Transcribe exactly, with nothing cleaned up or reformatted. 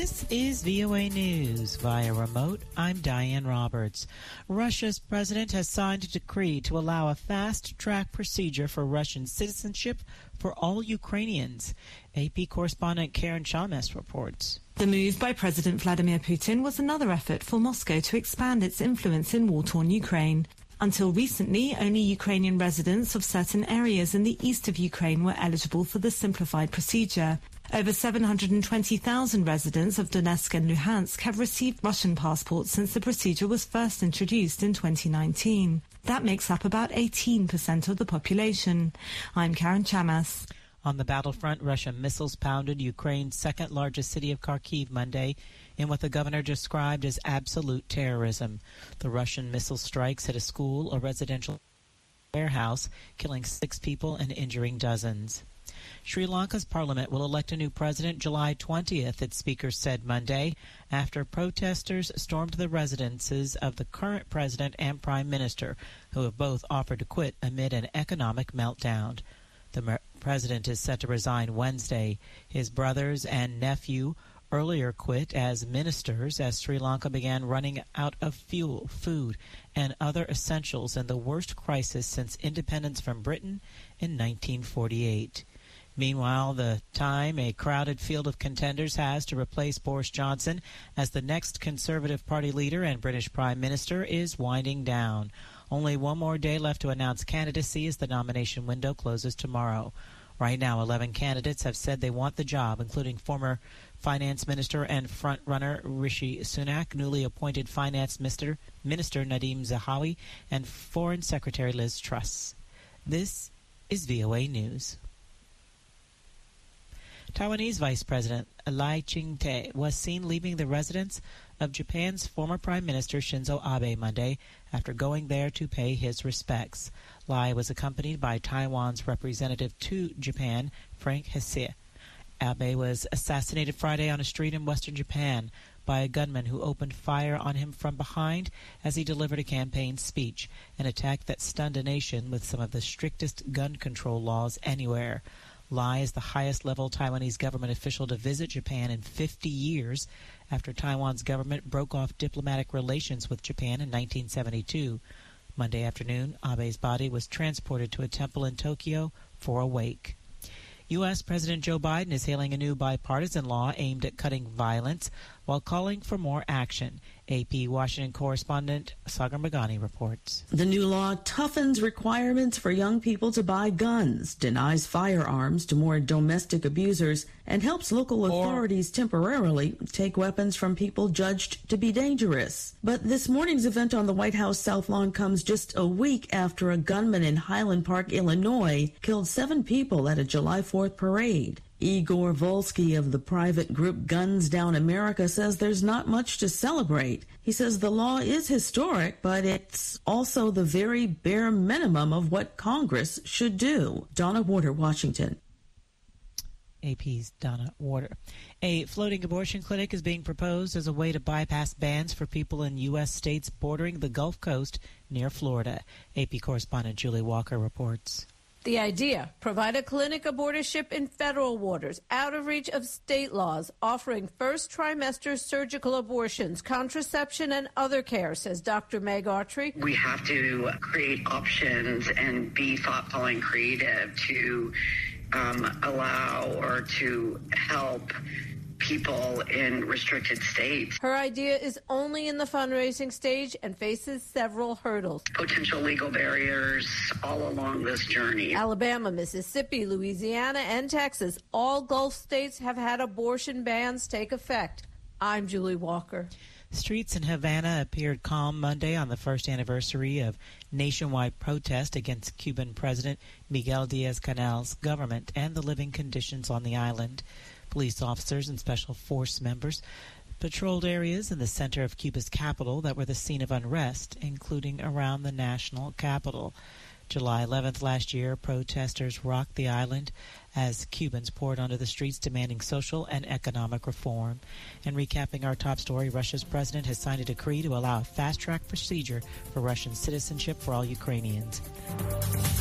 This is V O A News via remote. I'm Diane Roberts. Russia's president has signed a decree to allow a fast-track procedure for Russian citizenship for all Ukrainians. A P correspondent Karen Chamas reports. The move by President Vladimir Putin was another effort for Moscow to expand its influence in war-torn Ukraine. Until recently, only Ukrainian residents of certain areas in the east of Ukraine were eligible for the simplified procedure. Over seven hundred twenty thousand residents of Donetsk and Luhansk have received Russian passports since the procedure was first introduced in twenty nineteen. That makes up about eighteen percent of the population. I'm Karen Chamas. On the battlefront, Russian missiles pounded Ukraine's second-largest city of Kharkiv Monday in what the governor described as absolute terrorism. The Russian missile strikes hit a school, a residential warehouse, killing six people and injuring dozens. Sri Lanka's parliament will elect a new president July twentieth, its speaker said Monday, after protesters stormed the residences of the current president and prime minister, who have both offered to quit amid an economic meltdown. The mer- president is set to resign Wednesday. His brothers and nephew earlier quit as ministers as Sri Lanka began running out of fuel, food, and other essentials in the worst crisis since independence from Britain in nineteen forty-eight. Meanwhile, the time a crowded field of contenders has to replace Boris Johnson as the next Conservative Party leader and British Prime Minister is winding down. Only one more day left to announce candidacy as the nomination window closes tomorrow. Right now, eleven candidates have said they want the job, including former Finance Minister and frontrunner Rishi Sunak, newly appointed Finance Minister, Minister Nadhim Zahawi, and Foreign Secretary Liz Truss. This is V O A News. Taiwanese Vice President Lai Ching-te was seen leaving the residence of Japan's former Prime Minister Shinzo Abe Monday after going there to pay his respects. Lai was accompanied by Taiwan's representative to Japan, Frank Hsieh. Abe was assassinated Friday on a street in western Japan by a gunman who opened fire on him from behind as he delivered a campaign speech, an attack that stunned a nation with some of the strictest gun control laws anywhere. Lai is the highest-level Taiwanese government official to visit Japan in fifty years after Taiwan's government broke off diplomatic relations with Japan in nineteen seventy-two. Monday afternoon, Abe's body was transported to a temple in Tokyo for a wake. U S. President Joe Biden is hailing a new bipartisan law aimed at cutting violence while calling for more action. A P Washington correspondent Sagar Meghani reports. The new law toughens requirements for young people to buy guns, denies firearms to more domestic abusers, and helps local authorities or- temporarily take weapons from people judged to be dangerous. But this morning's event on the White House South Lawn comes just a week after a gunman in Highland Park, Illinois, killed seven people at a July fourth parade. Igor Volsky of the private group Guns Down America says there's not much to celebrate. He says the law is historic, but it's also the very bare minimum of what Congress should do. Donna Warder, Washington. A P's Donna Warder. A floating abortion clinic is being proposed as a way to bypass bans for people in U S states bordering the Gulf Coast near Florida. A P correspondent Julie Walker reports. The idea, provide a clinic abortionship in federal waters, out of reach of state laws, offering first trimester surgical abortions, contraception, and other care, says Doctor Meg Autry. We have to create options and be thoughtful and creative to um, allow or to help people in restricted states. Her idea is only in the fundraising stage and faces several hurdles. Potential legal barriers all along this journey. Alabama, Mississippi, Louisiana, and Texas, all Gulf states have had abortion bans take effect. I'm Julie Walker. Streets in Havana appeared calm Monday on the first anniversary of nationwide protest against Cuban President Miguel Diaz-Canel's government and the living conditions on the island. Police officers and special force members patrolled areas in the center of Cuba's capital that were the scene of unrest, including around the national capital. July eleventh last year, protesters rocked the island as Cubans poured onto the streets demanding social and economic reform. And recapping our top story, Russia's president has signed a decree to allow a fast-track procedure for Russian citizenship for all Ukrainians.